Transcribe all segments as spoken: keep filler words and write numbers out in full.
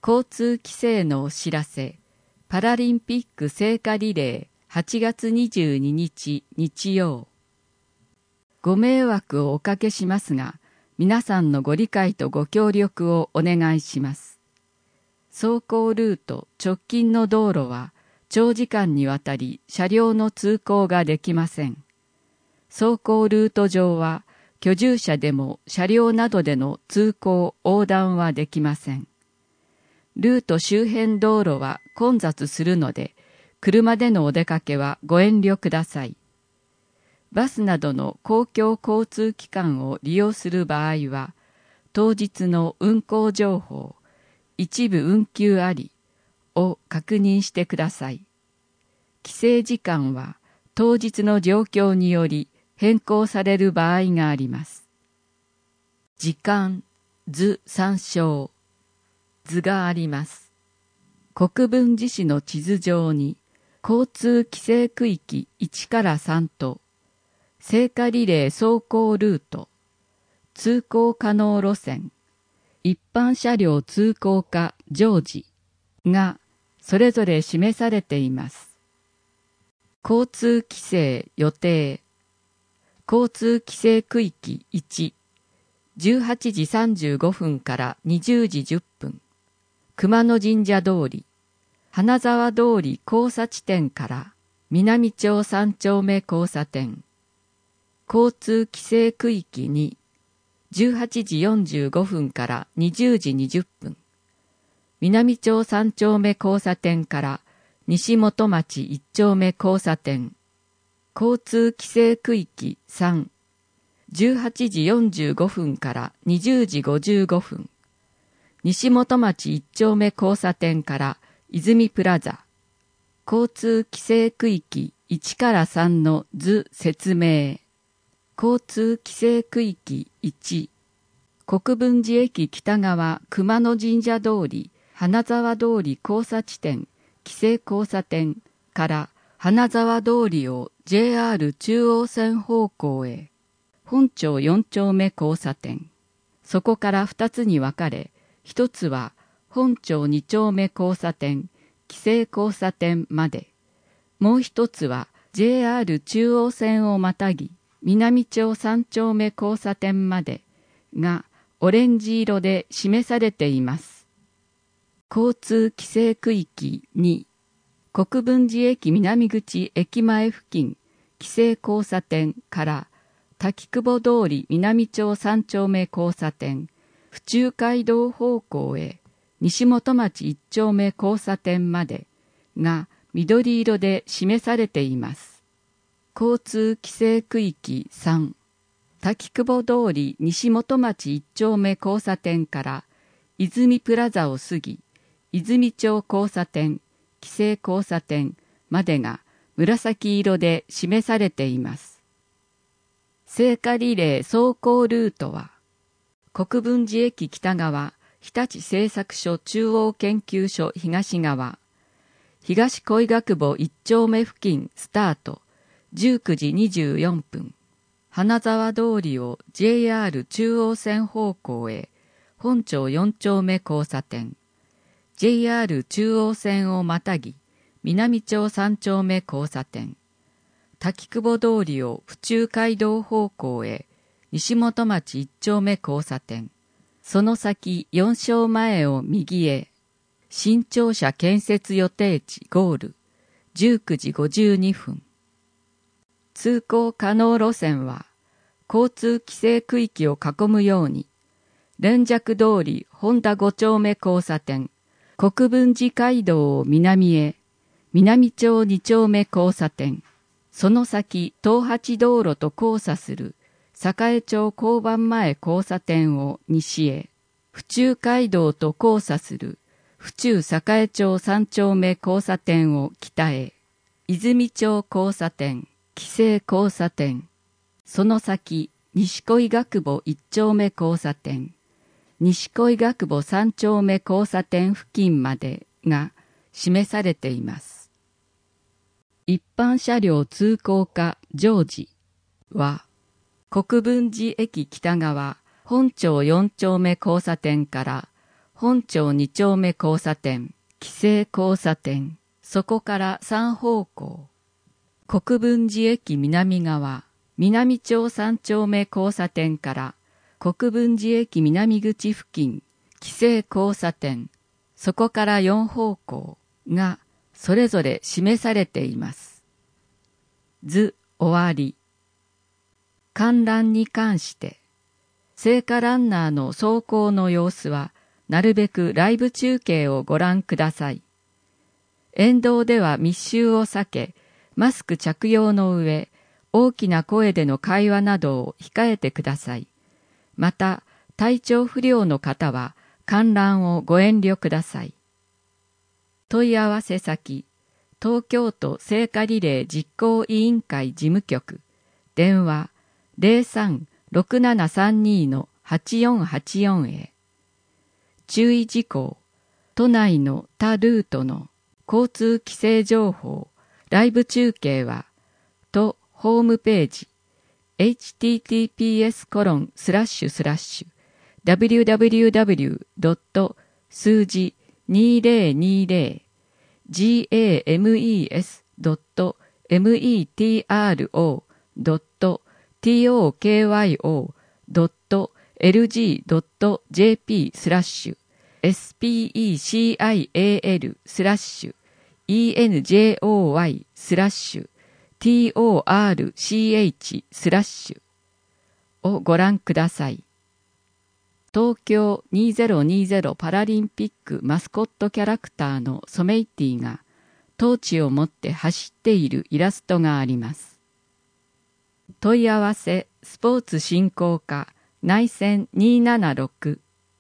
交通規制のお知らせ、パラリンピック聖火リレーはちがつにじゅうににち日曜。ご迷惑をおかけしますが、皆さんのご理解とご協力をお願いします。走行ルート直近の道路は長時間にわたり車両の通行ができません。走行ルート上は居住者でも車両などでの通行横断はできません。ルート周辺道路は混雑するので、車でのお出かけはご遠慮ください。バスなどの公共交通機関を利用する場合は、当日の運行情報、一部運休ありを確認してください。規制時間は当日の状況により変更される場合があります。時間、図参照。図があります。国分寺市の地図上に交通規制区域いちからさんと聖火リレー走行ルート、通行可能路線、一般車両通行可常時がそれぞれ示されています。交通規制予定、交通規制区域いち、じゅうはちじさんじゅうごふんからにじゅうじじゅっぷん、熊野神社通り、花沢通り交差地点から南町三丁目交差点。交通規制区域に、じゅうはちじよんじゅうごふんからにじゅうじにじゅっぷん。南町三丁目交差点から西本町一丁目交差点。交通規制区域さん、じゅうはちじよんじゅうごふんからにじゅうじごじゅうごふん。西本町一丁目交差点から泉プラザ。交通規制区域いちからさんの図説明。交通規制区域いち。国分寺駅北側熊野神社通り花沢通り交差地点規制交差点から花沢通りを ジェイアール 中央線方向へ。本町よん丁目交差点。そこからふたつに分かれ、一つは本町に丁目交差点、規制交差点まで。もう一つは ジェイアール 中央線をまたぎ、南町さん丁目交差点までがオレンジ色で示されています。交通規制区域に、国分寺駅南口駅前付近、規制交差点から滝久保通り南町さん丁目交差点、府中街道方向へ西本町一丁目交差点までが緑色で示されています。交通規制区域さん、滝久保通り西本町一丁目交差点から泉プラザを過ぎ、泉町交差点、規制交差点までが紫色で示されています。聖火リレー走行ルートは、国分寺駅北側、日立製作所中央研究所東側、東恋学坊一丁目付近スタート、じゅうくじにじゅうよんぷん。花沢通りを ジェイアール 中央線方向へ、本町よん丁目交差点。ジェイアール 中央線をまたぎ、南町さん丁目交差点。滝久保通りを府中街道方向へ、西本町一丁目交差点。その先よん丁前を右へ。新庁舎建設予定地ゴール。じゅうくじごじゅうにふん。通行可能路線は、交通規制区域を囲むように、連雀通り本田ご丁目交差点、国分寺街道を南へ、南町に丁目交差点、その先東八道路と交差する栄町交番前交差点を西へ、府中街道と交差する府中栄町三丁目交差点を北へ、泉町交差点、規制交差点、その先西恋学坊一丁目交差点、西恋学坊三丁目交差点付近までが示されています。一般車両通行可常時は、国分寺駅北側本町よん丁目交差点から本町に丁目交差点、紀勢交差点、そこからさん方向。国分寺駅南側、南町三丁目交差点から国分寺駅南口付近、紀勢交差点、そこからよん方向がそれぞれ示されています。図終わり。観覧に関して、聖火ランナーの走行の様子は、なるべくライブ中継をご覧ください。沿道では密集を避け、マスク着用の上、大きな声での会話などを控えてください。また、体調不良の方は観覧をご遠慮ください。問い合わせ先、東京都聖火リレー実行委員会事務局、電話 ゼロさん ろくななさんに はちよんはちよん へ。注意事項、都内の他ルートの交通規制情報、ライブ中継は、都ホームページ、エイチティーティーピーエスコロンスラッシュスラッシュダブリューダブリューダブリュードット数字にせんにじゅう ジーエーエムイーエスドットメトロドットトクヨドットエルジードットジェーピースラッシュエスピーイーシーアイエーエルスラッシュイーエヌジェーオーワイスラッシュ トラック スラッシュをご覧ください。東京にせんにじゅうパラリンピックマスコットキャラクターのソメイティがトーチを持って走っているイラストがあります。問い合わせスポーツ振興課内線にーななろく。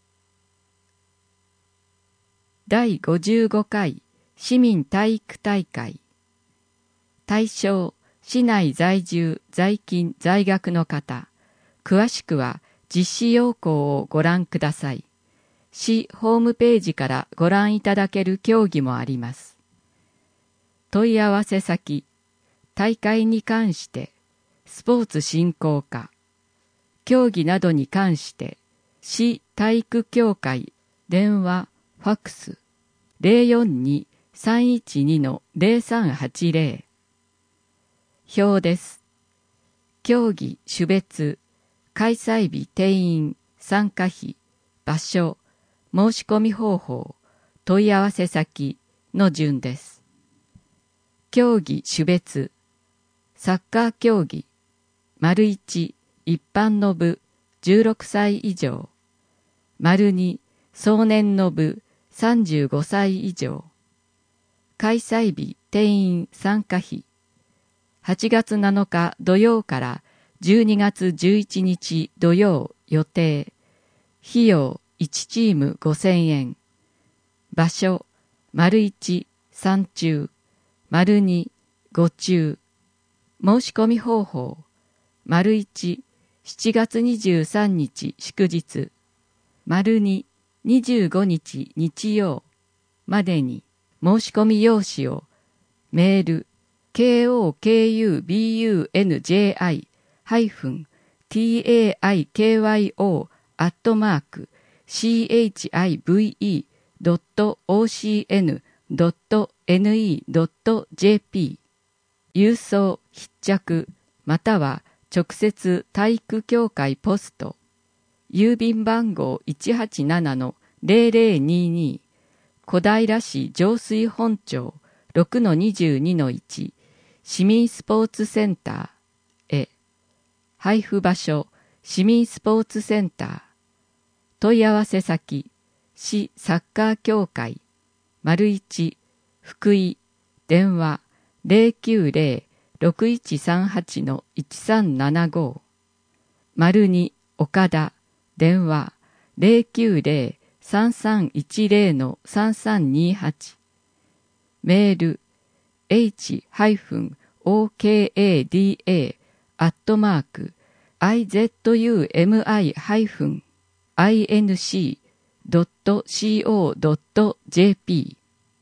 だいごじゅうごかい市民体育大会。対象、市内在住、在勤、在学の方。詳しくは実施要項をご覧ください。市ホームページからご覧いただける競技もあります。問い合わせ先、大会に関して、スポーツ振興課。競技などに関して、市体育協会、電話、ファックス、ゼロよんに さんいちに ゼロさんはちゼロ。表です。競技種別、開催日定員、参加費、場所、申し込み方法、問い合わせ先の順です。競技種別、サッカー競技、丸いち、一般の部、じゅうろくさい以上、丸に、壮年の部、さんじゅうごさい以上、開催日定員参加費、はちがつなのか土曜からじゅうにがつじゅういちにち土曜予定。費用いちチームごせんえん。場所、丸いち、山中、丸に、ご中。申し込み方法、丸いち、しちがつにじゅうさんにち祝日。丸に、にじゅうごにち日曜までに申し込み用紙をメール ケーオーケーユービーユーエヌジェーアイ ハイフン ティーエーアイケーワイオー アットマーク シーエイチアイブイイー ドット オーシーエヌ ドット エヌイー ドット ジェーピー 郵送必着または直接体育協会ポスト郵便番号 いちはちななのゼロゼロにに 小平市上水本町 ろくのにじゅうにのいち 市民スポーツセンターへ配布場所市民スポーツセンター問い合わせ先市サッカー協会丸一福井電話 ゼロきゅうゼロ ろくいちさんはちのいちさんななご 丸二岡田電話 ゼロきゅうゼロ さんさんいちゼロのさんさんにはち メール エイチオーケーエーディーエー アットマーク アイゼットユーエムアイ ハイフン アイエヌシー ドット シーオー ドット ジェーピー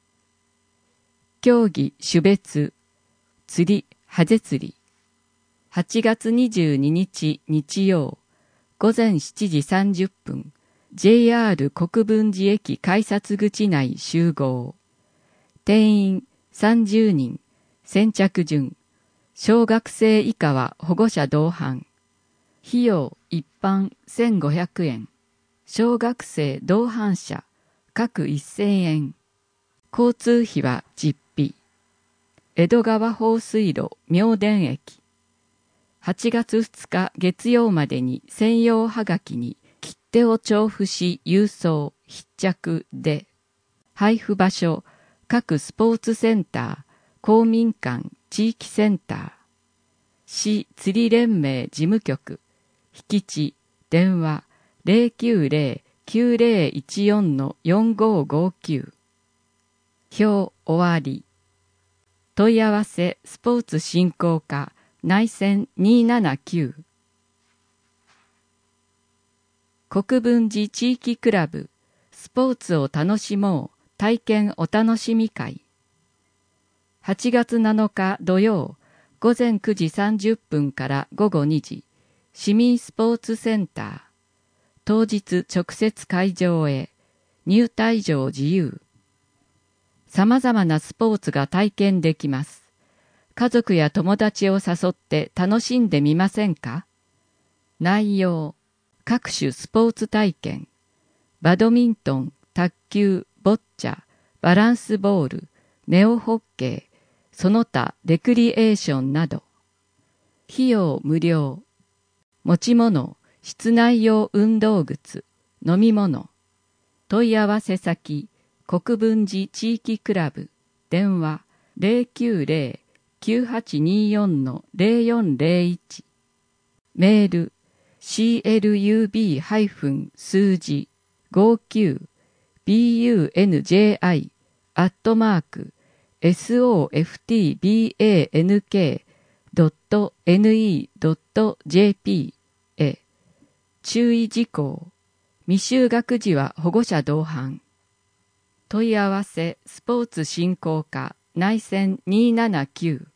競技種別釣りハゼ釣りはちがつにじゅうににち日曜午前しちじさんじゅっぷんジェイアール 国分寺駅改札口内集合。定員さんじゅうにん。先着順。小学生以下は保護者同伴。費用一般せんごひゃくえん。小学生同伴者各せんえん。交通費は実費。江戸川放水路妙典駅。はちがつふつか月曜までに専用はがきに切手を調布し郵送必着で、配布場所各スポーツセンター、公民館、地域センター、市釣り連盟事務局、引地、電話 ゼロきゅうゼロ きゅうゼロいちよん よんごごきゅう。表終わり。問い合わせスポーツ振興課内線にーななきゅう。国分寺地域クラブスポーツを楽しもう体験お楽しみ会。はちがつなのか土曜午前くじさんじゅっぷんから午後にじ、市民スポーツセンター。当日直接会場へ。入退場自由。さまざまなスポーツが体験できます。家族や友達を誘って楽しんでみませんか？内容、各種スポーツ体験、バドミントン、卓球、ボッチャ、バランスボール、ネオホッケー、その他レクリエーションなど。費用無料。持ち物、室内用運動靴、飲み物。問い合わせ先、国分寺地域クラブ、電話ゼロきゅうゼロ きゅうはちにーよん ゼロよんゼロいち。メール、シーエルユービー 数字ごきゅう ビーユーエヌジェーアイ アットマーク エスオーエフティービーエーエヌケー ドット エヌイー ドット ジェーピー へ。注意事項。未就学児は保護者同伴。問い合わせスポーツ振興課内線にーななきゅう。